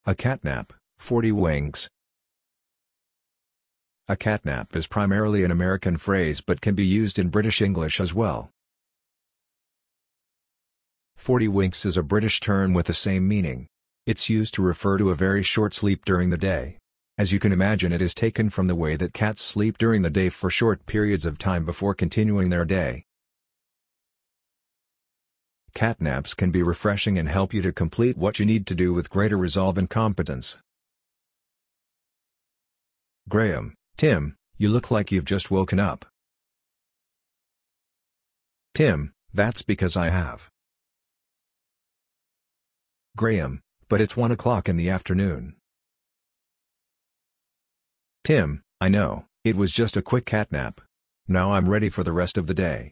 A catnap, 40 winks. A catnap is primarily an American phrase but can be used in British English as well. 40 winks is a British term with the same meaning. It's used to refer to a very short sleep during the day. As you can imagine, it is taken from the way that cats sleep during the day for short periods of time before continuing their day. Catnaps can be refreshing and help you to complete what you need to do with greater resolve and competence. Graham, Tim, you look like you've just woken up. Tim, that's because I have. Graham, but it's 1 o'clock in the afternoon. Tim, I know, it was just a quick catnap. Now I'm ready for the rest of the day.